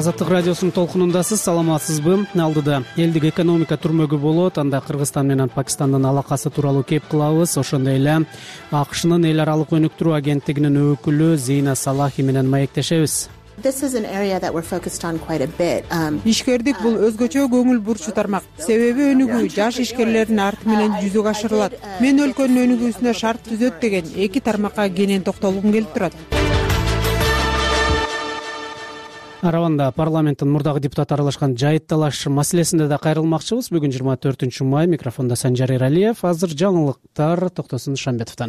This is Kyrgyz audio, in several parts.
Азаттык радиосунун толкунундасыз, саламатсызбы? Алдыда элдик экономика түрмөгү болот. Анда Кыргызстан менен Пакистандын алакасы тууралуу кеп кылабыз. Ошондой эле АКШнын эл аралык өнүктүрүү агенттигинин өкүлү Зейна Салахи менен маектешебиз. Ишкердик бул өзгөчө көңүл бурчу тармак. Себеби өнүгүү жаш ишкерлердин арты менен жүзөгө ашырылат. Мен өлкөнүн өнүгүүсүнө шарт түзөт деген эки тармакка кенен токтолгум келип турат. Араванда парламенттин мурдагы депутаты аралашкан жайыт талаш маселесинде да кайрылмакчыбыз. Бүгүн 24 май. Микрофондо Санжар Эралиев. Азыр жаңылыктар Токтосун Шамбетовдон.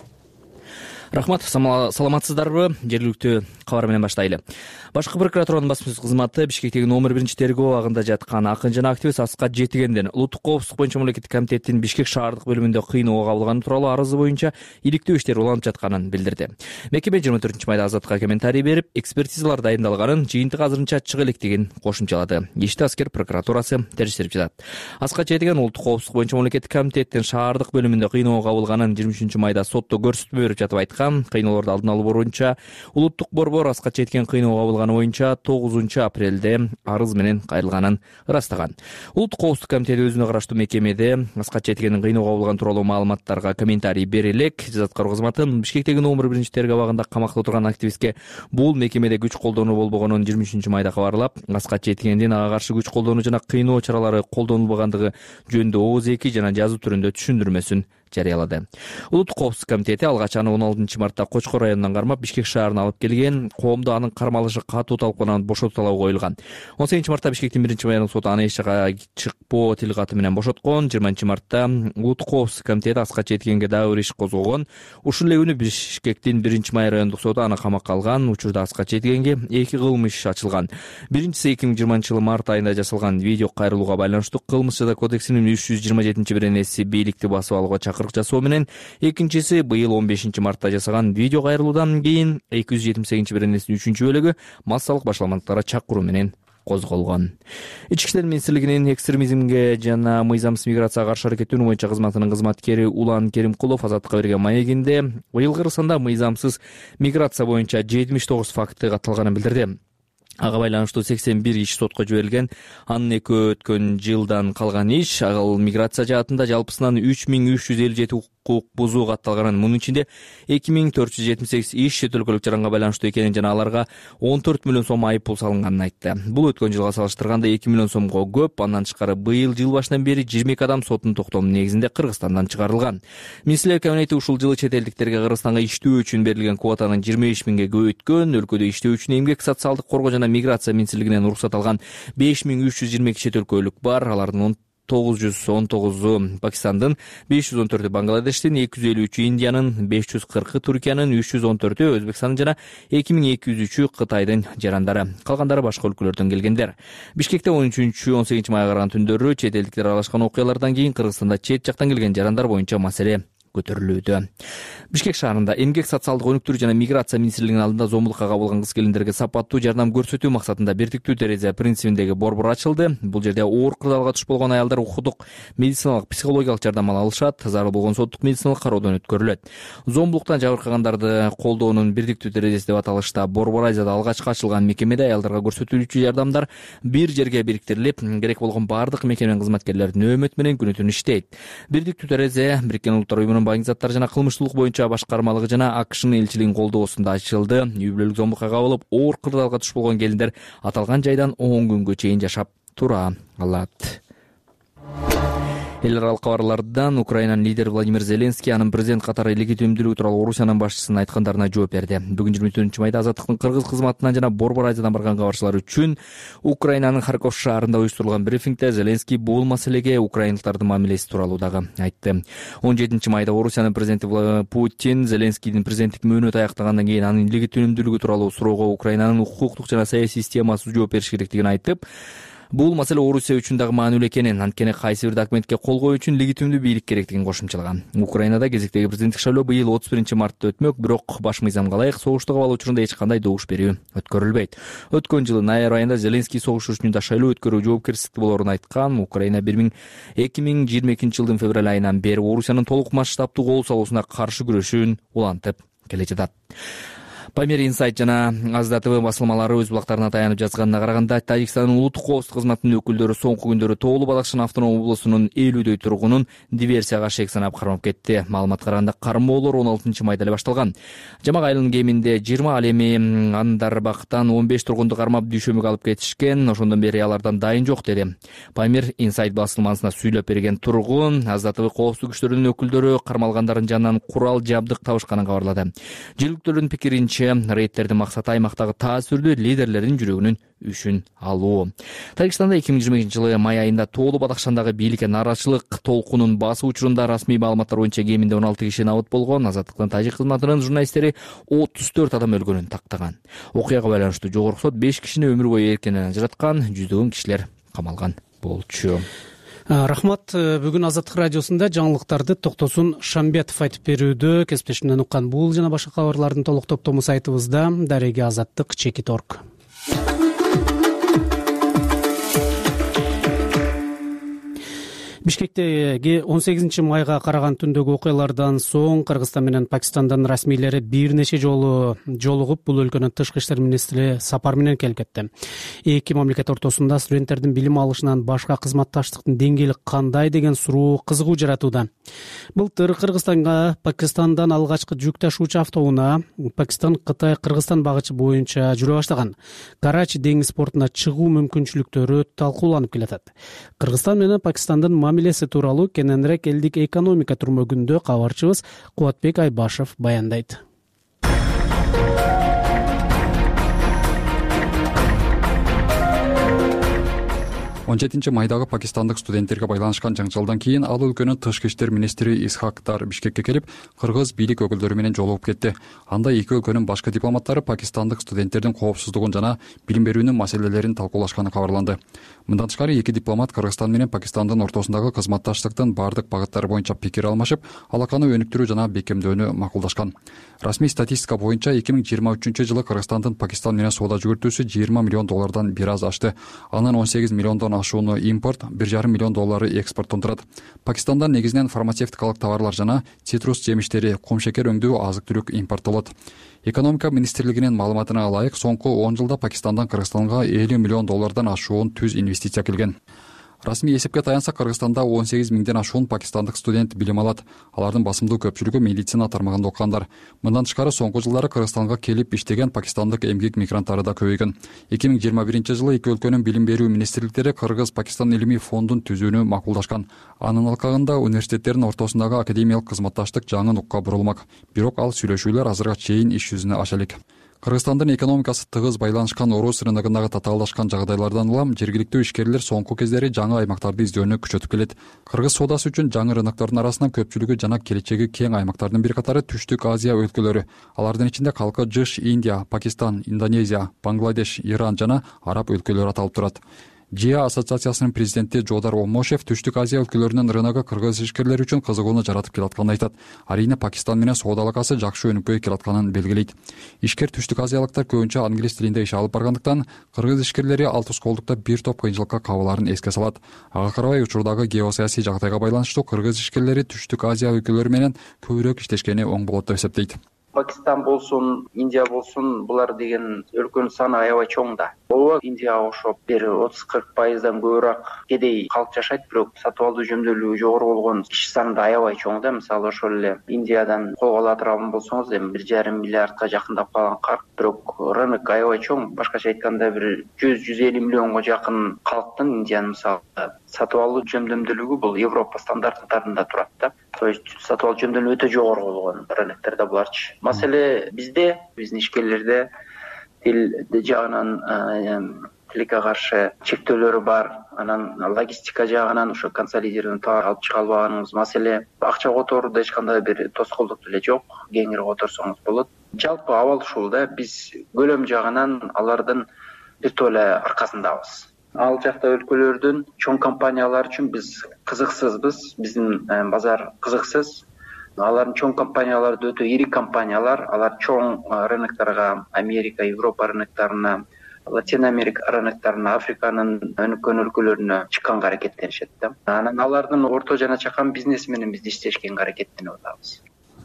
Рахмат, саламатсыздарбы? Жергиликтүү кабар менен баштайлы. Башкы прокуратуранын басма сөз кызматы Бишкектеги номер 1 тергөө абагында жаткан акын жана активист Аскат Жетигенден улуттук коопсуздук боюнча мамлекеттик комитеттин Бишкек шаардык бөлүмүндө кыйноого кабылганы тууралуу арызы боюнча иликтөө иштер уланып жатканын билдирди. Мекеме 24 майда Азаттыкка комментарий берип, экспертизалар дайындалганын, жыйынтык азырынча чыга элекдигин кошумчалады. Ишти аскер прокуратурасы териштирип жатат. Аскат Жетиген улуттук коопсуздук боюнча мамлекеттик комитеттин шаардык бөлүмүндө кыйноого кабылганын 23 майда сотто көрсөтмө берип жатып айткан. Кыйноолорду алдын алуу боюнча улуттук борбор Аскат Жетиген кыйноого кабылганы боюнча 9 апрелде арыз менен кайрылганын ырастаган. Улуттук коопсуздук комитети өзүнө караштуу мекемеде Аскат Жетигендин кыйноого кабылган тууралуу маалыматтарга комментарий бере элек. Жаза аткаруу кызматы Бишкектеги номер 1 тергөө абагында камакта отурган активистке бул мекемеде күч колдонуу болбогонун 23 майда кабарлап, Аскат Жетигендин ага каршы күч колдонуу жана кыйноо чаралары колдонулбагандыгы жөнүндө ооз эки жана жазуу түрүндө түшүндүрмөсүн жарыялады. Улуттук коопсуздук комитети алгач аны 16 мартта Кочкор районунан кармап Бишкек шаарына алып келген. Коомдо анын кармалышы катуу талкууланып бошотуу талабы коюлган. 18 мартта Бишкектин 1 майдын соту аны эч жакка чыкпоо тил каты менен бошоткон. 20 мартта улуттук коопсуздук комитети Аскат Жетигенге дагы бир иш козгогон. Ушул эле күнү Бишкектин 1 май райондук соту аны камакка алган. Учурда Аскат Жетигенге 2 кылмыш иш ачылган. Биринчиси 2020 жылы март айында жасалган видео кайрылууга байланыштуу Кылмыш жаза кодексинин 327-беренеси бийликти басып алууга чакырык жасоо менен, экинчиси быйыл 15 мартта жасаган видео кайрылуудан кийин 278-беренесинин 3-бөлүгү массалык башаламалыктарга чакыруу менен козголгон. Ички иштер министрлигинин экстремизмге жана мыйзамсыз миграцияга каршы аракеттенүү боюнча кызматынын кызматкери Улан Керимкулов Азаттыкка берген маегинде быйыл Кыргызстанда мыйзамсыз миграция боюнча 79 факты катталганын билдирди. Ага байланыштуу 81 иш сотко жиберилген. Анын өткөн жылдан калган иш, ал миграция жаатында жалпысынан 3357 укук бузуу катталганын, мунун ичинде 2478 иш чет өлкөлүк жаранга байланыштуу экенин жана аларга 14 миллион сом айып пул салынганын айтты. Бул өткөн жылга салыштырганда 2 миллион сомго көп. Андан тышкары быйыл жыл башынан бери 22 адам соттун токтому негизинде Кыргызстандан чыгарылган. Министрлер кабинети ушул жылы чет элдиктерге Кыргызстанга иштөө үчүн берилген квотанын 25 миңге көбөйткөн. Өлкөдө иштөө үчүн эмгек социалдык коргоо жана миграция министрлигинен уруксат алган 5322 чет өлкөлүк бар. Алардын 919 Пакистандын, 514 Бангладештин, 253 Индиянын, 540 Түркиянын, 314 Өзбекстандын жана 2203 Кытайдын жарандары. Калгандары башка өлкөлөрдөн келгендер. Бишкекте 13-18 майга караган түндөрү чет элдиктер аралашкан окуялардан кийин Кыргызстанда чет жактан келген жарандар боюнча маселе көтөрүлүүдө. Бишкек шаарында эмгек социалдык өнүктүрүү жана миграция министрлигинин алдында зомбулукка кабылган кыз-келиндерге сапаттуу жардам көрсөтүү максатында бирдиктүү терезе принцибиндеги борбор ачылды. Бул жерде оор кырдаалга туш болгон аялдар укуктук, медициналык, психологиялык жардам ала алышат, зарыл болгон соттук медициналык кароодон өткөрүлөт. Зомбулуктан жабыркагандарды колдоонун бирдиктүү терезеси деп аталышта Борбор Азияда алгачкы ачылган мекемеде аялдарга көрсөтүлүүчү жардамдар бир жерге бириктирилип, керек болгон бардык мекеменин кызматкерлери нөөмөт менен күнү-түн иштейт. Бирдиктүү терезе Бириккен Улуттар уюмунун баңги заттар жана кылмыштуулук боюнча башкармалыгы жана АКШнын элчилигинин колдоосунда ачылды. Үй бүлөлүк зомбулукка кабылып, оор кырдаалга туш болгон келиндер аталган жайдан 10 күнгө чейин жашап тура алат. Эл аралык кабарлардан Украинанын лидери Владимир Зеленский анын президент катары легитимдүүлүгү тууралуу Орусиянын башчысынын айткандарына жооп берди. Бүгүн 24 майда Азаттыктын кыргыз кызматынан жана Борбор Азиядан барган кабарчылар үчүн Украинанын Харьков шаарында уюштурулган брифингде Зеленский бул маселеге украиналыктардын мамилеси тууралуу дагы айтты. 17 майда Орусиянын президенти Путин Зеленскийдин президенттик мөөнөтү аяктагандан кийин анын легитимдүүлүгү тууралуу суроого Украинанын укуктук жана саясий системасы жооп бериш керектигин айтып, бул маселе Орусия үчүн дагы маанилүү экенин, анткени кайсы бир документке кол коюу үчүн легитимдүү бийлик керектигин кошумчалаган. Украинада кезектеги президенттик шайлоо быйыл 31 мартта өтмөк, бирок баш мыйзамга ылайык согуштук абал учурунда эч кандай добуш берүү өткөрүлбөйт. Өткөн жылы ноябрь айында Зеленский согуш учурунда шайлоо өткөрүү жоопкерчиликтүү болоорун айткан. Украина 2022 жылдын февраль айынан бери Орусиянын толук масштабтуу кол салуусуна каршы күрөшүүн улантып келе жатат. Памир Инсайт жана Азда ТВ басылмалары өз булактарына таянып жазганына караганда, Тажикстандын улуттук коопсуздук кызматынын өкүлдөрү соңку күндөрү Тоолу Бадакшан автономдук облусунун 50дөй тургунун диверсияга шек санап кармап кетти. Маалыматка караганда кармоолор 16-майда эле башталган. Жамак айылынын кеминде 20, ал эми Андарбактан 15 тургунду кармап дүйшөмүгө алып кетишкен. Ошондон бери алардан дайын жок деди. Памир Инсайт басылмасына сүйлөп берген тургун Азда ТВ коопсуздук күчтөрүнүн өкүлдөрү кармалгандардын жанынан курал жабдык табышканын кабарлады. Жергиликтүүлөрдүн пикиринче, рейдтердин максаты аймактагы таасирдүү лидерлердин жүрөгүнүн үшүн алуу. Тажикстанда 2022 жылы май айында Тоолу Бадакшандагы бийликке нааразычылык толкунун басуу учурунда расмий маалыматтар боюнча кеминде 16 киши набыт болгон. Азаттыктын тажик кызматынын журналисттери 34 адам өлгөнүн тактаган. Окуяга байланыштуу жогорку сот 5 кишини өмүр бою эркинен ажыраткан, жүздөгөн кишилер камалган болчу. Рахмат. Бүгүн Азаттык радиосунда жаңылыктарды Токтосун Шамбетов айтып берүүдө. Кесиптешимден уккан бул жана башка кабарлардын толук топтому сайтыбызда. Дареги Азаттык.org. Бишкектеги 18-майга караган түндөгү окуялардан соң Кыргызстан менен Пакистандан расмийлери бир нече жолу жолугуп, бул өлкөнүн тышкы иштер министри сапар менен келип кетти. Эки мамлекет ортосунда студенттердин билим алышынан башка кызматташтыктын деңгээли кандай деген суроо кызыгуу жаратууда. Былтыр Кыргызстанга Пакистандан алгачкы жүк ташуучу автоунаа Пакистан-Кытай-Кыргызстан багычы боюнча жүрө баштаган. Карачи деңиз портуна чыгуу мүмкүнчүлүктөрү талкууланып келатат. Кыргызстан менен Пакистандын мамилеси тууралуу кененирээк элдик экономика түрмөгүндө кабарчыбыз Кубатбек Айбашев баяндайт. 17-майдагы пакистандык студенттерге байланышкан жаңжалдан кийин ал өлкөнүн тышкы иштер министри Исхактар Бишкекке келип, кыргыз бийлик өкүлдөрү менен жолугуп кетти. Анда эки өлкөнүн башкы дипломаттары пакистандык студенттердин коопсуздугун жана билим берүүнүн маселелерин талкуулашканы кабарланды. Мындан тышкары эки дипломат Кыргызстан менен Пакистандын ортосундагы кызматташтыктын бардык багыттары боюнча пикир алмашып, алаканы өнүктүрүү жана бекемдөөнү макулдашкан. Расмий статистика боюнча 2023 жылы Кыргызстандын Пакистан менен соода жүгүртүүсү $20 миллион бир аз ашты. Анын $18 миллиондон ашууну импорт, $1,5 миллион экспорттон турат. Пакистандан негизинен фармацевтикалык товарлар жана цитрус жемиштери, кумшекер өңдүү азык-түлүк импорттолот. Экономика министрлигинин маалыматына ылайык, соңку 10 жылда Пакистандан Кыргызстанга $50 миллион ашуун түз инвестиция келген. Расмий эсепке таянса, Кыргызстанда 18 миңден ашуун пакистандык студент билим алат. Алардын басымдуу көпчүлүгү медицина тармагында окугандар. Мындан тышкары соңку жылдары Кыргызстанга келип иштеген пакистандык эмгек мигранттары да көбөйгөн. 2021 жылы эки өлкөнүн билим берүү министрликтери Кыргыз-Пакистан илимий фондун түзүүнү макулдашкан. Анын алкагында университеттердин ортосундагы академиялык кызматташтык жаңы нукка бурулмак. Бирок ал сүйлөшүүлөр азырга чейин иш жүзүнө аша элек. Кыргызстандын экономикасы тыгыз байланышкан орус рыногундагы татаалдашкан жагдайлардан улам жергиликтүү ишкерлер соңку кездери жаңы аймактарды издөөнү күчөтүп келет. Кыргыз соодасы үчүн жаңы рыноктордун арасынан көпчүлүгү жана келечеги кең аймактардын бир катары Түштүк Азия өлкөлөрү. Алардын ичинде калкы жыш Индия, Пакистан, Индонезия, Бангладеш, Иран жана Араб өлкөлөрү аталып турат. ЖИА ассоциациясынын президенти Жодар Омошев Түштүк Азия өлкөлөрүнүн рыногу кыргыз ишкерлери үчүн кызыгууну жаратып келатканын айтат. Арийне Пакистан менен соода алакасы жакшы өнүкпөй келатканын белгилейт. Ишкер түштүк азиялыктар көбүнчө англис тилинде иш алып баргандыктан, кыргыз ишкерлери ал тускоолдукта бир топ кыйынчылыкка кабылаарын эске салат. Ага карабай, учурдагы геосаясий жагдайга байланыштуу кыргыз ишкерлери Түштүк Азия өлкөлөрү менен көбүрөөк иштешкени оң болот деп эсептейт. Пакистан болсун, Индия болсун, булар деген өлкөнүн саны аябай чоң да. Ооба, Индияга окшоп бир 30-40% көбүрөөк кедей калк жашайт, бирок сатып алуу жөндөмдүүлүгү жогору болгон киши саны да аябай чоң да. Мисалы ошол эле Индиядан колго ала турган болсоңуз, эми 1,5 миллиардка жакындап калган калк, бирок рынок аябай чоң. Башкача айтканда бир 100-150 миллионго жакын калктын Индиянын мисалы сатып алуу жөндөмдүүлүгү бул Европа стандарттарында турат да. То есть сатып алуу жөндөмдүүлүгү өтө жогору болгон рыноктордо буларчы. Маселе биздин ишкерлерде тил жагынан тилекке каршы чектөөлөрү бар, анан логистика жагынан ошо консолидированный товар алып чыга албаганыбыз маселе. Акча которууда эч кандай бир тоскоолдук деле жок, кеңири которсоңуз болот. Жалпы абал ушул да, биз көлөм жагынан алардын бир толе аркасындабыз. Ал жакта өлкөлөрдүн чоң компаниялары үчүн биз кызыксызбыз, биздин базар кызыксыз. Алардын чоң компаниялары өтө ири компаниялар, алар чоң рынокторго, Америка, Европа рынокторуна, Латин Америка рынокторуна, Африканын өнүккөн өлкөлөрүнө чыкканга аракеттенишет да. Анан алардын орто жана чакан бизнеси менен биз иштешкенге аракеттенип атабыз.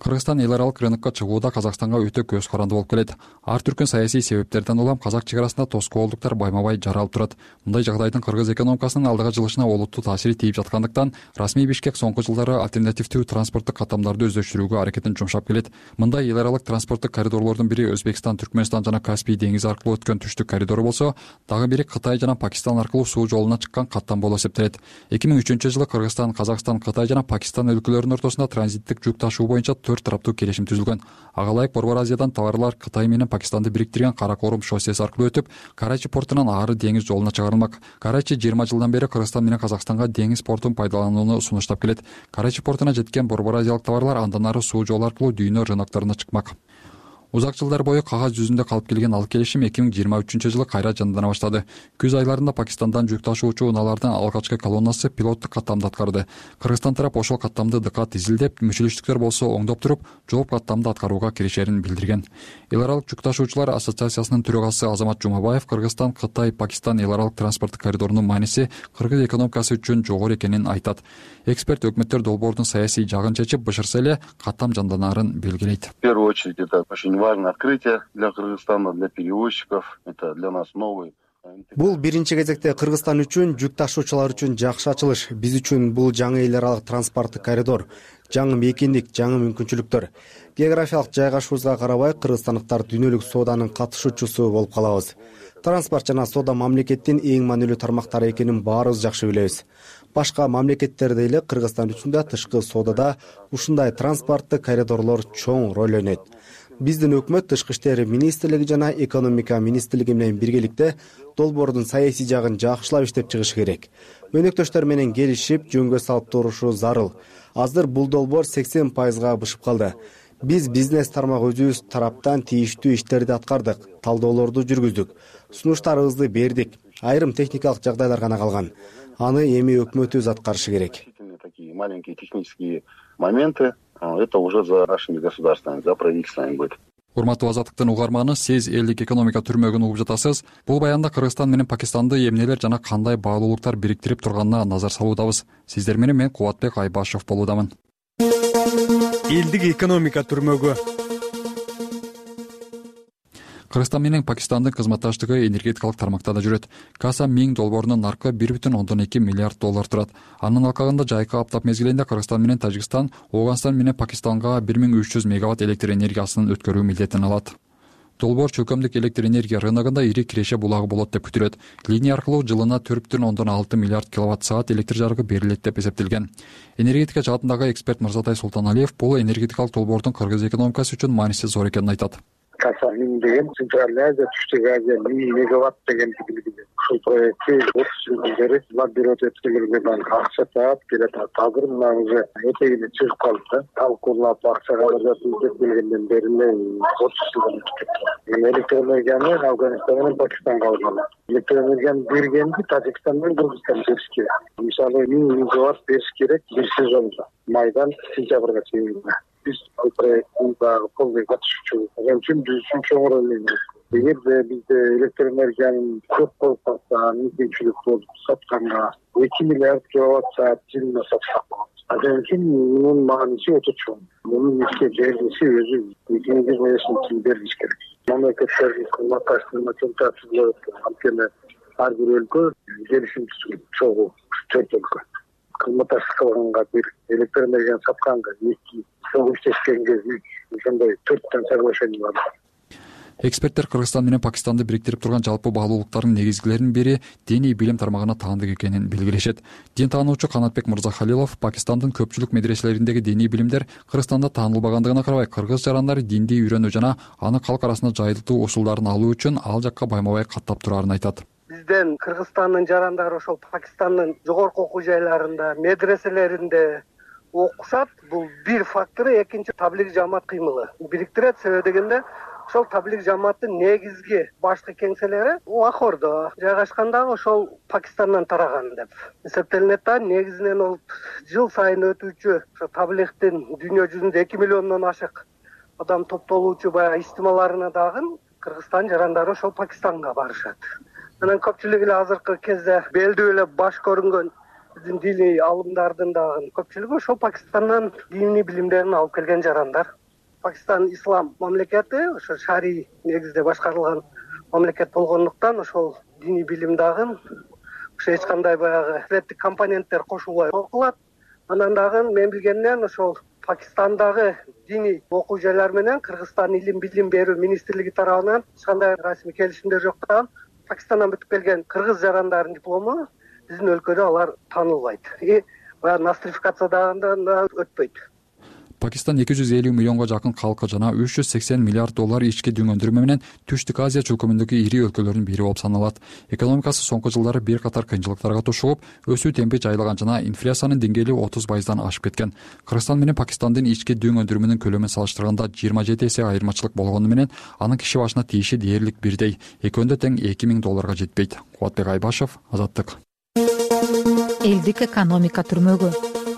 Кыргызстан эл аралык рынокко чыгууда Казакстанга өтө көз каранды болуп келет. Ар түркүн саясий себептерден улам казак чек арасында тоскоолдуктар байма-бай жаралып турат. Мындай жагдайдын кыргыз экономикасынын алдыга жылышына олуттуу таасири тийип жаткандыктан расмий Бишкек соңку жылдары альтернативдүү транспорттук каттамдарды өздөштүрүүгө аракетин жумшап келет. Мындай эл аралык транспорттук коридорлордун бири Өзбекстан, Түркмөнстан жана Каспий деңизи аркылуу өткөн түштүк коридору болсо, дагы бири Кытай жана Пакистан аркылуу суу жолуна чыккан каттам болуп эсептелет. 2003-жылы Кыргызстан, Казакстан, Кытай жана Пакистан өлкөлөрүнүн ортосунда транзиттик жүк ташуу боюнча 4 тараптуу келишим түзүлгөн. Ага ылайык Борбор Азиядан товарлар Кытай менен Пакистанды бириктирген Кара Корум шоссеси аркылуу өтүп, Карачи портунан ары деңиз жолуна чыгарылмак. Карачи 20 жылдан бери Кыргызстан менен Казакстанга деңиз портун пайдаланууну сунуштап келет. Карачи портуна жеткен Борбор Азиялык товарлар андан ары суу жолу аркылуу дүйнө рынокторуна чыкмак. Узак жылдар бою кагаз жүзүндө калып келген ал келишим 2023-жылы кайра жандана баштады. Күз айларында Пакистандан жүк ташуучу унаалардын алгачкы колоннасы пилоттук каттамды аткарды. Кыргызстан тарап ошол каттамды дыкат изилдеп, мүчөлүштүктөр болсо оңдоп туруп, жооп каттамды аткарууга киришерин билдирген. Эл аралык жүк ташуучулар ассоциациясынын төрагасы Азамат Жумабаев Кыргызстан, Кытай, Пакистан эл аралык транспорттук коридорунун мааниси кыргыз экономикасы үчүн жогору экенин айтат. Эксперт өкмөттөр долбоордун саясий жагын чечип, бышырса эле каттам жанданаарын белгилейт. В первую очередь это очень важное открытие для Кыргызстана, для перевозчиков. Это для нас новый. Бул биринчи кезекте Кыргызстан үчүн, жүк ташуучулар үчүн жакшы ачылыш. Биз үчүн бул жаңы эл аралык транспорттук коридор, жаңы мейкиндик, жаңы мүмкүнчүлүктөр. Географиялык жайгашуубузга карабай, кыргызстандыктар дүйнөлүк сооданын катышуучусу болуп калабыз. Транспорт жана соода мамлекеттин эң маанилүү тармактары экенин баарыбыз жакшы билебиз. Башка мамлекеттерде эле Кыргызстан үчүн да тышкы соодада ушундай транспорттук коридорлор чоң роль ойнойт. Биздин өкмөт Тышкы иштер министрлиги жана экономика министрлиги менен биргеликте долбоордун саясий жагын жакшылап иштеп чыгыш керек. Өнөктөштөр менен келишип, жөнгө салып турушу зарыл. Азыр бул долбоор 80%га бышып калды. Биз бизнес тармак өзүбүз тараптан тийиштүү иштерди аткардык, талдоолорду жүргүздүк, сунуштарыбызды бердик. Айрым техникалык жагдайлар гана калган. Аны эми өкмөтүбүз аткарышы керек. Такие маленькие технические моменты. Это уже за нашими государствами, за правительствами будет. Урматтуу Азаттыктын угарманы, сиз элдик экономика түрмөгүн угуп жатасыз. Бул баянда Кыргызстан менен Пакистанды эмнелер жана кандай баалуулуктар бириктирип турганына назар салуудабыз. Сиздер менен мен Кубатбек Айбашев болуудамын. Элдик экономика түрмөгү. Кыргызстан менен Пакистандын кызматташтыгы энергетикалык тармакта да жүрөт. Каса 1000 долбоорунун наркы 1,2 миллиард доллар турат. Анын алкагында жайкы аптап мезгилинде Кыргызстан менен Тажикстан, Ооганстан менен Пакистанга 1300 мегаватт электр энергиясын өткөрүү милдетин алат. Долбоор чөлкөмдүк электр энергия рыногунда ири киреше булагы болот деп күтүлөт. Линия аркылуу жылына 4,6 миллиард киловатт-саат электр жарыгы берилет деп эсептелген. Энергетика жаатындагы эксперт Мырзатай Султаналиев бул энергетикалык долбоордун кыргыз экономикасы үчүн мааниси зор экенин айтат. Каса 1000 деген Центральная Азия, Түштүк Азия 1000 мегаватт деген билгиде. Ушул проектти 30 жылдан бери лабирот өткөрүлгөн акча таап келет. Азыр мына уже этегине чыгып калды. Талкуулап акчага жатып деп келгенден бери 30 жылдан өтүп. Электр энергияны Афганистан менен Пакистанга алган. Электр энергияны бергенди Тажикстан менен Кыргызстан бериш керек. Мисалы 1000 мегаватт бериш керек бир сезонда. Майдан сентябрга чейин. Biz bu proyektin daha kolay katışıcı. Onun için biz için çok önemli. Eğer bizde elektrik enerjiyanın çok kolpakta, mümkünçülük olup satkanla 2 milyar kilowatt saat yılına satsak. Onun için bunun manisi oturtuşu. Bunun ülke vergisi özü. Ülkenin bir meclisin için vergisi gerek. Memleketlerin kılmaktaştırma çok tartışılıyor. Halkene her bir ülke gelişim tutuyor. Çoğu, 4 ülke. Kılmaktaşlık olanlar bir elektrik enerjiyanı satkanla 2 ошондой 4 соглашение бар. Эксперттер Кыргызстан менен Пакистанды бириктирип турган жалпы баалуулуктардын негизгилеринин бири диний билим тармагына таандык экенин белгилешет. Дин таануучу Канатбек Мырзахалилов Пакистандын көпчүлүк медреселериндеги диний билимдер Кыргызстанда таанылбагандыгына карабай, кыргыз жарандары динди үйрөнүү жана аны калк арасында жайылтуу усулдарын алуу үчүн ал жакка байма-бай каттап турарын айтат. Бизден Кыргызстандын жарандары ошол Пакистандын жогорку окуу жайларында, медреселеринде окушат. Бул бир фактору, экинчи таблиг жамаат кыймылы. Бириктирет себеби дегенде ошол таблиг жамааттын негизги башкы кеңселери Лахордо жайгашкандагы ошол Пакистандан тараган деп эсептелинет да. Негизинен ол жыл сайын өтүүчү ошо таблигтин дүйнө жүзүндө 2 миллиондон ашык адам топтолуучу баягы истималарына дагы Кыргызстан жарандары ошол Пакистанга барышат. Анан көпчүлүгү эле азыркы кезде белдүү эле баш көрүнгөн биздин диний алымдардын дагы көпчүлүгү ошол Пакистандан диний билимдерин алып келген жарандар. Пакистан ислам мамлекети, ошо шарий негизде башкарылган мамлекет болгондуктан ошол диний билим дагы ошо эч кандай баягы силеттик компоненттер кошулбай окулат. Анан дагы мен билгенден ошол Пакистандагы диний окуу жайлар менен Кыргызстан илим билим берүү министрлиги тарабынан эч кандай расмий келишимдер жоктуган Пакистандан бүтүп келген кыргыз жарандардын диплому биздин өлкөдө алар таанылбайт. Баягы нострификациядан да өтпөйт. Пакистан 250 миллионго жакын калкы жана 380 миллиард доллар ички дүң өндүрмө менен Түштүк Азия чөлкөмүндөгү ири өлкөлөрдүн бири болуп саналат. Экономикасы соңку жылдары бир катар кыйынчылыктарга тушугуп, өсүү темпи жайлаган жана инфляциянын деңгээли 30%дан ашып кеткен. Кыргызстан менен Пакистандын ички дүң өндүрмөнүн көлөмүн салыштырганда 27 эсе айырмачылык болгону менен анын киши башына тийиши дээрлик бирдей. Экөөндө тең 2000 долларга жетпейт. Кубатбек Айбашев, Азаттык. Элдик экономика түрмөгү.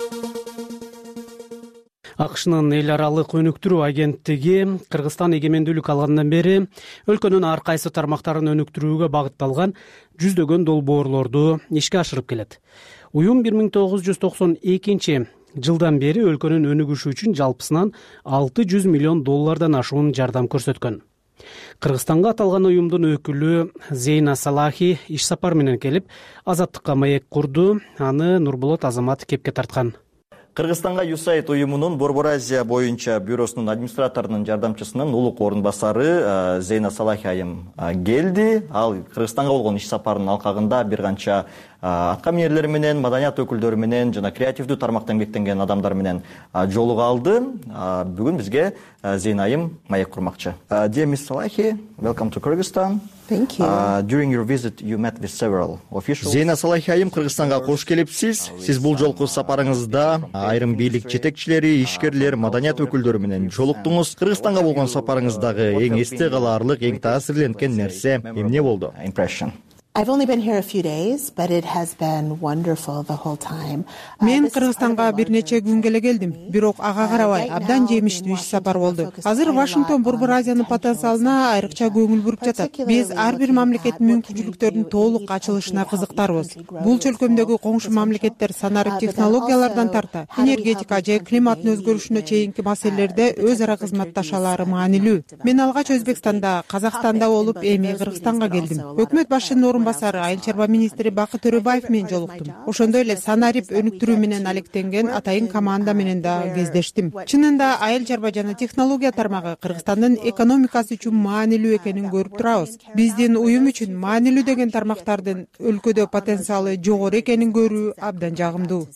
АКШнын эл аралык өнүктүрүү агенттиги Кыргызстан эгемендүүлүк алгандан бери өлкөнүн ар кайсы тармактарын өнүктүрүүгө багытталган жүздөгөн долбоорлорду ишке ашырып келет. Уюм 1992 жылдан бери өлкөнүн өнүгүшү үчүн жалпысынан 600 миллион доллардан ашуун жардам көрсөткөн. Кыргызстанга аталган уюмдун өкүлү Зейна Салахи иш сапар менен келип, Азаттыкка маек курду. Аны Нурболот Азамат кепке тарткан. Кыргызстанга USAID уюмунун Борбор Азия боюнча бюросунун администраторунун жардамчысынын улук орун басары Зейна Салахи айым келди. Ал Кыргызстанга болгон иш сапарынын алкагында бир канча атка минерлер менен, маданият өкүлдөрү менен жана креативдүү тармакта эмгектенген адамдар менен жолуга алды. Бүгүн бизге Зейна айым маек курмакчы. Dear Ms. Salahi, welcome to Kyrgyzstan. Thank you. During your visit, you met with several officials. Зейна Салахи айым, Кыргызстанга кош келипсиз. Сиз бул жолку сапарыңызда айрым бийлик жетекчилери, ишкерлер, маданият өкүлдөрү менен жолуктуңуз. Кыргызстанга болгон сапарыңыздагы эң эсте калаарлык, эң таасирленген нерсе эмне болду? Impression. I've only been here a few days, but it has been wonderful the whole time. Мен Кыргызстанга бир нече күнгө эле келдим, бирок ага карабай абдан жемиштүү иш сапар болду. Азыр Вашингтон Борбор Азиянын потенциалына айрыкча көңүл буруп жатат. Биз ар бир мамлекеттин мүмкүнчүлүктөрүнүн толук ачылышына кызыктарбыз. Бул чөлкөмдөгү коңшу мамлекеттер санарип технологиялардан тарта энергетика же климаттын өзгөрүшүнө чейинки маселелерде өз ара кызматташалары маанилүү. Мен алгач Өзбекстанда, Казакстанда болуп, эми Кыргызстанга келдим. Өкмөт башчынын басары айыл чарба министри Бакыт Төрөбаев менен жолуктум. Ошондой эле санарип өнүктүрүү менен алектенген атайын команда менен да кездештим. Чынында айыл чарба жана технология тармагы Кыргызстандын экономикасы үчүн маанилүү экенин көрүп турабыз. Биздин уюм үчүн маанилүү деген тармактардын өлкөдө потенциалы жогору экенин көрүү абдан жагымдуу.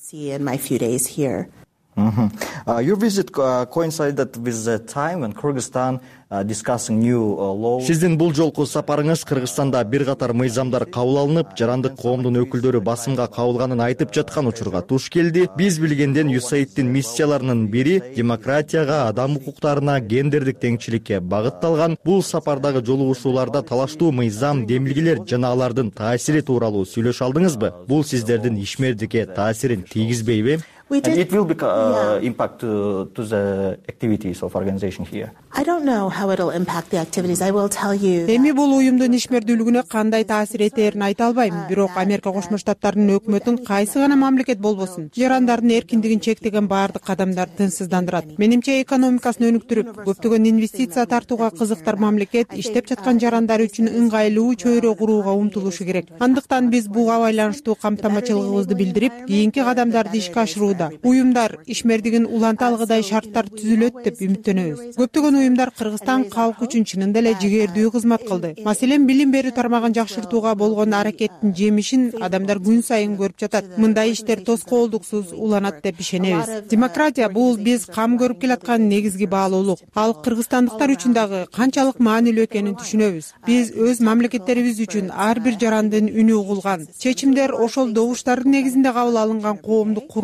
Your visit coincided with the time when Kyrgyzstan discussing new laws. Сиздин бул жолку сапарыңыз Кыргызстанда бир катар мыйзамдар кабыл алынып, жарандык коомдун өкүлдөрү басымга кабылганын айтып жаткан учурга туш келди. Биз билгенден USAID-тин миссияларынын бири демократияга, адам укуктарына, гендердик теңчиликке багытталган. Бул сапардагы жолугушууларда талаштуу мыйзам, демилгелер жана алардын таасири тууралуу сүйлөшө алдыңызбы? Бул сиздердин ишмердикке таасирин тийгизбейби? And it will be impact to the activities of organization here. I don't know how it'll impact the activities. I will tell you. Эми бул уюмдун ишмердүүлүгүнө кандай таасир этерин айта албайм. Бирок Америка Кошмо Штаттарынын өкмөтүн кайсы гана мамлекет болбосун, жарандардын эркиндигин чектеген баардык кадамдар тынчсыздандырат. Менимче экономикасын өнүктүрүп, көптөгөн инвестиция тартууга кызыктар мамлекет иштеп жаткан жарандар үчүн ыңгайлуу чөйрө курууга умтулушу керек. Андыктан биз буга байланыштуу камтамачылыгыбызды билдирип, кийинки кадамдарды ишке ашырууда уюмдар ишмердигин уланта алгыдай шарттар түзүлөт деп үмүттөнөбүз. Көптөгөн уюмдар Кыргызстан калкы үчүн чынында эле жигердүү кызмат кылды. Маселен, билим берүү тармагын жакшыртууга болгон аракеттин жемишин адамдар күн сайын көрүп жатат. Мындай иштер тоскоолдуксуз уланат деп ишенебиз. Демократия бул биз кам көрүп келаткан негизги баалуулук. Ал кыргызстандыктар үчүн дагы канчалык маанилүү экенин түшүнөбүз. Биз өз мамлекеттерибиз үчүн ар бир жарандын үнү угулган, чечимдер ошол добуштардын негизинде кабыл алынган коомду куруу жолунда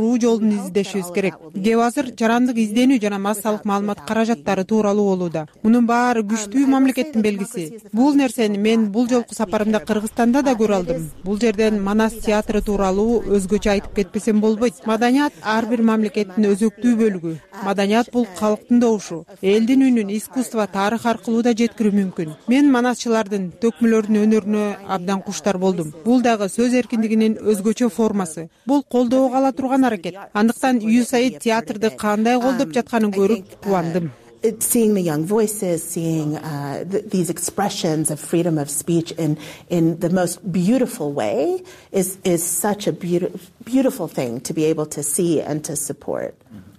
жолун издешибиз керек. Кеп азыр жарандык изденүү жана массалык маалымат каражаттары тууралуу болууда. Мунун баары күчтүү мамлекеттин белгиси. Бул нерсени мен бул жолку сапарымда Кыргызстанда да көрө алдым. Бул жерден Манас театры тууралуу өзгөчө айтып кетпесем болбойт. Маданият ар бир мамлекеттин өзөктүү бөлүгү. Маданият бул калктын добушу. Элдин үнүн искусство, тарых аркылуу да жеткирүү мүмкүн. Мен манасчылардын, төкмөлөрдүн өнөрүнө абдан куштар болдум. Бул дагы сөз эркиндигинин өзгөчө формасы. Бул колдоого ала турган аракет. Андыктан USAID театрды кандай колдоп жатканын көрүп кубандым. Seeing the young voices, seeing these expressions of freedom of speech in the most beautiful way is such a beautiful thing to be able to see and to support.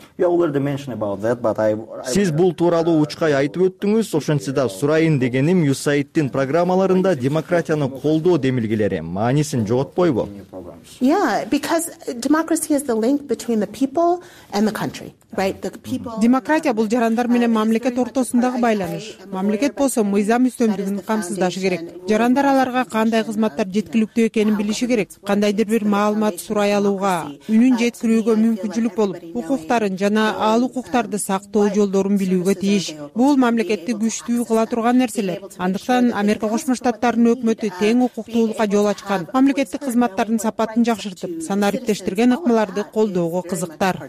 Сиз бул тууралуу учкай айтып өттүңүз, ошентсе да сурайын дегеним USAID'дин программаларында демократияны колдоо демилгелери маанисин жоготпойбу? Yeah, because democracy is the link between the people and the country, right? The people. Демократия бул жарандар менен мамлекет ортосундагы байланыш. Мамлекет болсо мыйзам үстөмдүгүн камсыздашы керек. Жарандар аларга кандай кызматтар жеткиликтүү экенин билиши керек. Кандайдыр бир маалымат сурай алууга, үнүн жеткирүүгө мүмкүнчүлүк болуп, укуктарын жана ал укуктарды сактоо жолдорун билүүгө тийиш. Бул мамлекетти күчтүү кыла турган нерселер. Андыктан Америка Кошмо Штаттарынын өкмөтү тең укуктуулукка жол ачкан, мамлекеттик кызматтардын сапатын жакшыртып, санариптештирген ыкмаларды колдоого кызыктар.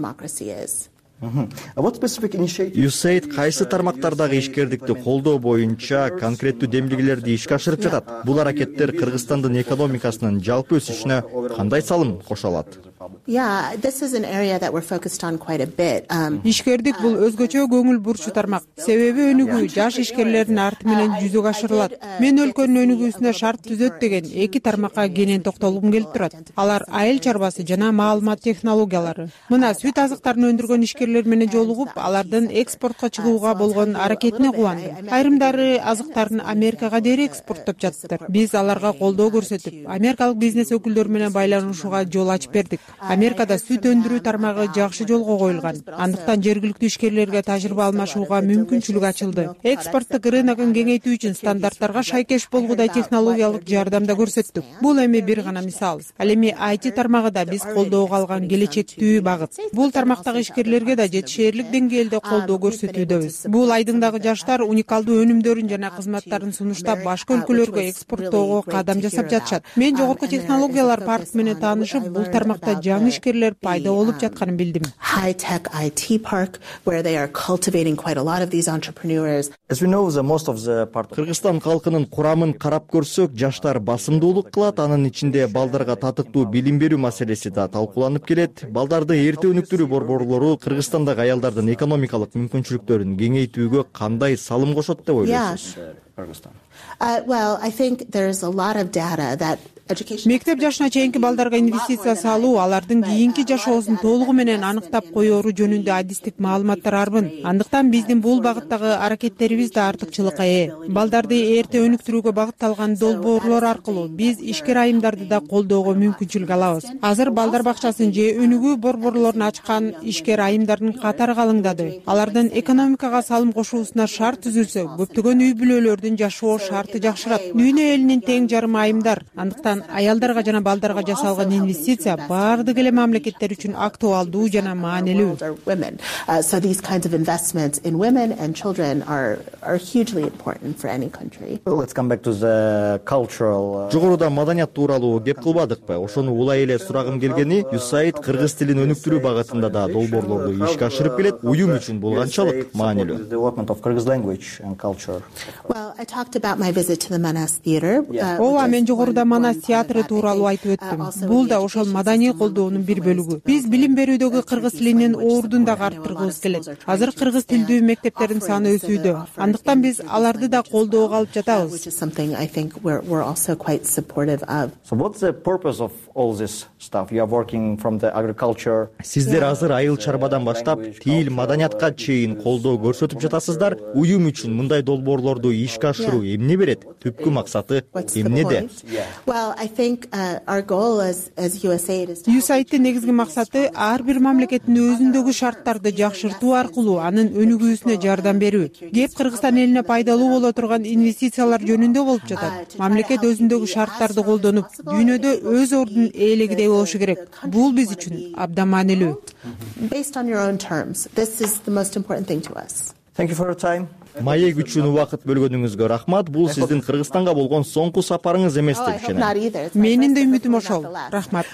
USAID кайсы тармактардагы ишкердикти колдоо боюнча конкреттүү демилгелерди ишке ашырып жатат? Бул аракеттер Кыргызстандын экономикасынын жалпы өсүшүнө кандай салым кошо алат? Yeah, this is an area that we're focused on quite a bit. Ишкердик бул өзгөчө көңүл бурчу тармак. Себеби өнүгүү жаш ишкерлердин арты менен жүзөгө ашырылат. Мен өлкөнүн өнүгүүсүнө шарт түзөт деген эки тармакка кенен токтолгум келип турат. Алар айыл чарбасы жана маалымат технологиялары. Мына сүт азыктарын өндүргөн ишкерлер менен жолугуп, алардын экспортко чыгууга болгон аракетине кубандым. Айрымдары азыктарын Америкага дери экспорттоп жатыптыр. Биз аларга колдоо көрсөтүп, америкалык бизнес өкүлдөрү менен байланышууга жол ачып бердик. Америкада сүт өндүрүү тармагы жакшы жолго коюлган. Андыктан жергиликтүү ишкерлерге тажрыйба алмашууга мүмкүнчүлүк ачылды. Экспорттук рыногун кеңейтүү үчүн стандарттарга шайкеш болгудай технологиялык жардам да көрсөттүк. Бул эми бир гана мисал. Ал эми IT тармагы да биз колдоого алган келечектүү багыт. Бул тармактагы ишкерлерге да жетишээрлик деңгээлде колдоо көрсөтүүдөбүз. Бул айдыңдагы жаштар уникалдуу өнүмдөрүн жана кызматтарын сунуштап башка өлкөлөргө экспорттоого кадам жасап жатышат. Мен жогорку технологиялар парк менен таанышып, бул тармакта жаңы ишкерлер пайда болуп жатканын билдим. High tech IT park where they are cultivating quite a lot of these entrepreneurs. As we know, most of the part Кыргызстан калкынын курамын карап көрсөк, жаштар басымдуулук кылат, анын ичинде балдарга татыктуу билим берүү маселеси да талкууланып келет. Балдарды эрте өнүктүрүү борборлору Кыргызстандагы аялдардын экономикалык мүмкүнчүлүктөрүн кеңейтүүгө кандай салым кошот деп ойлойсуз? Well, I think there's a lot of data that Мектеп жашына чейинки балдарга инвестиция салуу, алардын кийинки жашоосун толугу менен аныктап коёру жөнүндө адистик маалыматтар арбын. Андыктан биздин бул багыттагы аракеттерибиз да артыкчылыкка ээ. Балдарды эрте өнүктүрүүгө багытталган долбоорлор аркылуу биз ишкер айымдарды да колдоого мүмкүнчүлүк алабыз. Азыр балдар бакчасын же өнүгүү борборлорун ачкан ишкер айымдардын катары калыңдады. Алардын экономикага салым кошуусуна шарт түзүлсө, көптөгөн үй бүлөлөрдүн жашоо шарты жакшырат. Дүйнө элинин тең жарымы айымдар. Андыктан аялдарга жана балдарга жасалган инвестиция баардык эле мамлекеттер үчүн актуалдуу жана маанилүү. So these kinds of investments in women and children are hugely important for any country. Let's come back to the cultural. Жогоруда маданият тууралуу кеп кылбадыкпы? Ошону улай эле сурагым келгени, USAID кыргыз тилин өнүктүрүү багытында да долбоорлорду ишке ашырып келет. Уюм үчүн бул канчалык маанилүү? Well, I talked about my visit to the Manas Theater. Ооба, мен жогоруда Манас театры тууралуу айтып өттүм. Бул да ошол маданий колдоонун бир бөлүгү. Биз билим берүүдөгү кыргыз тилинин ордун да арттыргыбыз келет. Азыр кыргыз тилдүү мектептердин саны өсүүдө. Андыктан биз аларды да колдоого алып жатабыз. So what's the purpose of all this stuff? You are working from the agriculture. Сиздер азыр айыл чарбадан баштап тил, маданиятка чейин колдоо көрсөтүп жатасыздар. Уюм үчүн мындай долбоорлорду ишке ишке ашыруу эмне берет? Түпкү максаты эмнеде? USAID'дин негизги максаты ар бир мамлекеттин өзүндөгү шарттарды жакшыртуу аркылуу анын өнүгүүсүнө жардам берүү. Кеп Кыргызстан элине пайдалуу боло турган инвестициялар жөнүндө болуп жатат. Мамлекет өзүндөгү шарттарды колдонуп, дүйнөдө өз ордунун ээлегидей болушу керек. Бул биз үчүн абдан маанилүү. Маек үчүн убакыт бөлгөнүңүзгө рахмат. Бул сиздин Кыргызстанга болгон соңку сапарыңыз эмес деп ишенем. Менин да үмүтүм ошол. Рахмат.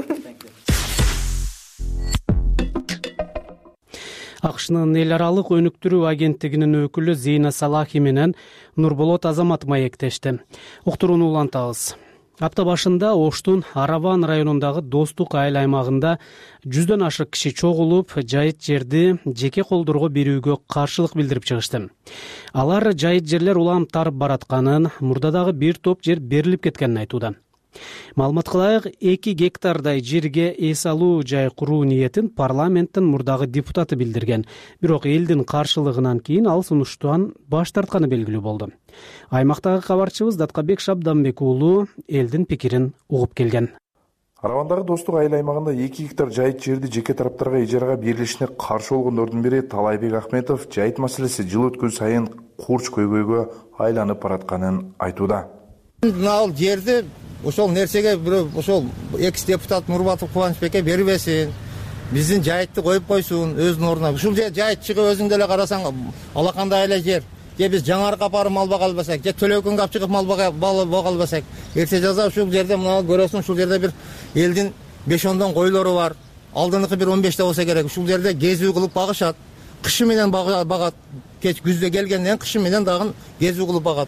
АКШнын эл аралык өнүктүрүү агенттигинин өкүлү Зейна Салахи менен Нурболот Азамат маектешти. Уктурууну улантабыз. Апта башында Оштун Араван районундагы Достук айыл аймагында 100дөн ашык киши чогулуп, жайыт жерди жеке колдорго берүүгө каршылык билдирип чыгышты. Алар жайыт жерлер улам тарып баратканын, мурда дагы бир топ жер берилип кеткенин айтууда. Маалымат кылайык, 2 гектардай жерге эс алуу жай куруу ниетин парламенттин мурдагы депутаты билдирген. Бирок элдин каршылыгынан кийин ал сунуштан баш тартканы белгилүү болду. Аймактагы кабарчыбыз Даткабек Шабданбек уулу элдин пикирин угуп келген. Аравандагы Достук айыл аймагында 2 гектар жайыт жерди жеке тараптарга ижарага берилишине каршы болгондордун бири Талайбек Ахметов жайыт маселеси жыл өткөн сайын курч көйгөйгө айланып баратканын айтууда. Ал жерди ошол нерсеге бирөө ошол экс-депутат Нурбатов Кубанычбекке бербесин. Биздин жайытты коюп койсун өзүнүн ордуна. Ушул жер жайытчыгы өзүң деле карасаң алакандай эле жер. Же биз жаңарыкка апарып мал бага албасак, же Төлөкөнгө алып чыгып мал бага албасак, эрте жаза ушул жерде мына көрөсүң, ушул жерде бир элдин 5-10 койлору бар. Алдыныгы бир 15 болсо керек. Ушул жерде кезүү кылып багышат. Кышы менен багат. Кеч күздө келгенден кышы менен дагы кезүү кылып багат.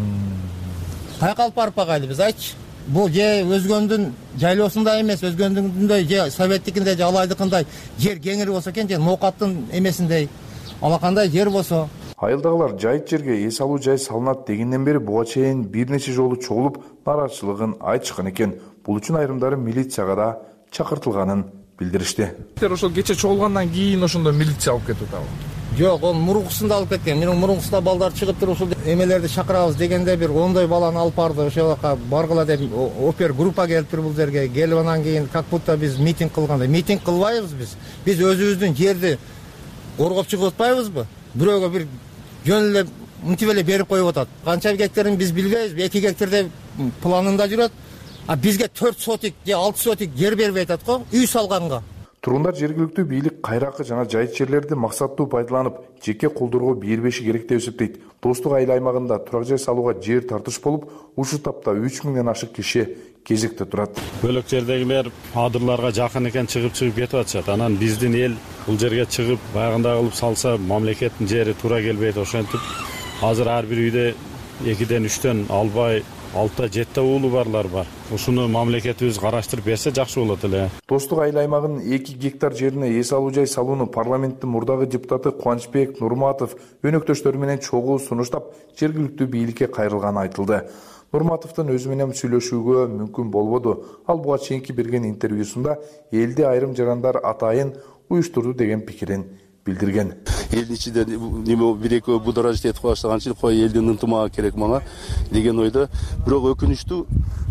Каяка алып барып багайлы биз айтчы. Бул же өзгөндүн жайлоосундай эмес, өзгөндүндөй же советтикиндей же алайдыкындай жер кеңири болсо экен, же ноокаттын эмесиндей алакандай жер болсо. Айылдагылар жайыт жерге эс алуу жай салынат дегенден бери буга чейин бир нече жолу чогулуп нааразычылыгын айтышкан экен. Бул үчүн айрымдары милицияга да чакыртылганын билдиришти. Ошол кече чогулгандан кийин ошондо милиция алып кетип атабы? Жок, ол мурункусунда алып кеткен. Менин мурункусунда балдар чыгып туруп ушул эмелерди чакырабыз дегенде бир 10 баланы алып барды. Ошол жака баргыла деп опер группа келиптир бул жерге. Келип анан кийин как будто биз митинг кылгандай. Митинг кылбайбыз биз. Биз өзүбүздүн жерди коргоп чыгып атпайбызбы? Бирөөгө бир жөн эле мынтип эле берип коюп атат. Канча гектарын биз билбейбиз. 2 гектарда планында жүрөт. А бизге 4 сотик же 6 сотик жер бербей атат го, үй салганга. Тургундар жергиликтүү бийлик кайракы жана жайыт жерлерди максаттуу пайдаланып, жеке колдорго бербеши керек деп эсептейт. Достук айыл аймагында турак жай салууга жер тартыш болуп, ушул тапта 3000ден ашык киши кезекте турат. Бөлөк жердегилер адырларга жакын экен чыгып кетип атышат. Анан биздин эл бул жерге чыгып баягындай кылып салса, мамлекеттин жери туура келбейт. Ошентип азыр ар бир үйдө 2ден 3төн албай 6-7 уулу барлар бар. Ушуну мамлекетибиз караштырып берсе жакшы болот эле. Достук айыл аймагынын 2 гектар жерине эс алуу жай салууну парламенттин мурдагы депутаты Кубанычбек Нурматов өнөктөштөрү менен чогуу сунуштап, жергиликтүү бийликке кайрылганы айтылды. Нурматовдун өзү менен сүйлөшүүгө мүмкүн болбоду. Ал буга чейинки берген интервьюсунда элди айрым жарандар атайын уюштурду деген пикирин билдирген. Элдин ичинде неме бир-экөө будоражить этип баштаганчы, кой элдин ынтымагы керек мага деген ойдо. Бирок өкүнүчтүү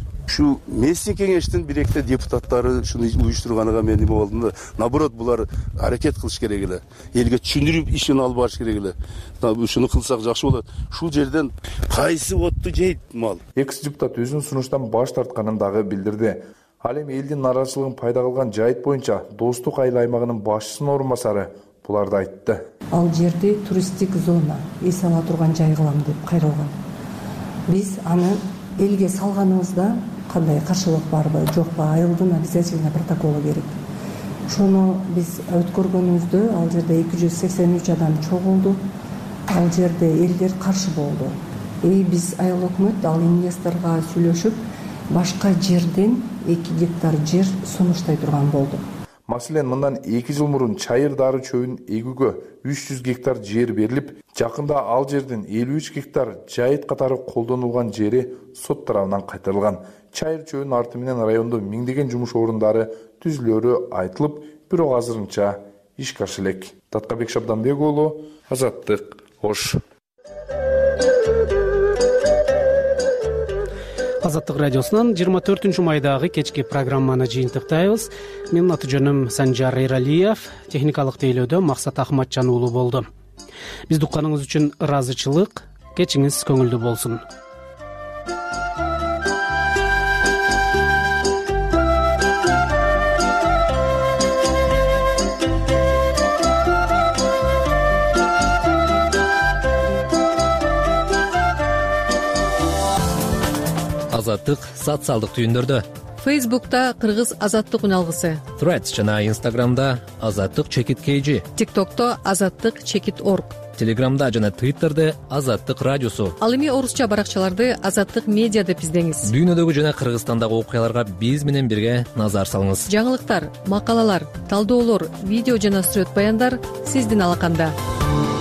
ушу местный кеңештин бир-экте депутаттары ушуну уюштурганга мен неме болдум да. Наоборот, булар аракет кылыш керек эле. Элге түшүндүрүп ишин алып барыш керек эле. Ушуну кылсак жакшы болот. Ушул жерден кайсы отту жейт мал? Экс-депутат өзүнүн сунуштан баш тартканын дагы билдирди. Ал эми элдин нааразычылыгын пайда кылган жайыт боюнча Достук айыл аймагынын башчысынын орун басары буларды айтты. Ал жерди туристтик зона, эс ала турган жай кылам деп кайрылган. Биз аны элге салганыбызда кандай каршылык барбы, жокпу, айылдын обязательно протоколу керек. Ошону биз өткөргөнүбүздө ал жерде 283 адам чогулду. Ал жерде элдер каршы болду. Биз айыл өкмөт ал инвесторго сүйлөшүп, башка жерден 2 гектар жер сунуштай турган болду. Маселен, мындан 2 жыл мурун чайыр дары чөбүн эгүүгө 300 гектар жер берилип, жакында ал жерден 53 гектар жайыт катары колдонулган жери сот тарабынан кайтарылган. Чайыр чөбүнүн арты менен райондо миңдеген жумуш орундары түзүлөрү айтылып, бирок азырынча иш каршы элек. Даткабек Шабданбек уулу, Азаттык, Ош. Азаттык радиосунун 24 майдагы кечки программаны жыйынтыктайбыз. Менин аты жөнүм Санжар Эралиев, техникалык тейлөөдө Максат Ахматжан уулу болду. Бизди укканыңыз үчүн ыраазычылык, кечиңиз көңүлдүү болсун. Азаттык социалдык түйүндөрдө. Фейсбукта Кыргыз азаттык үналгысы. Threads жана Инстаграмда азаттык чекит KG. ТикТокто азаттык чекит орг. Телеграмда жана Твиттерде азаттык радиосу. Ал эми орусча баракчаларды азаттык медиа деп издеңиз. Дүйнөдөгү жана Кыргызстандагы окуяларга биз менен бирге назар салыңыз. Жаңылыктар, макалалар, талдоолор, видео жана сүрөт баяндар сиздин алаканда.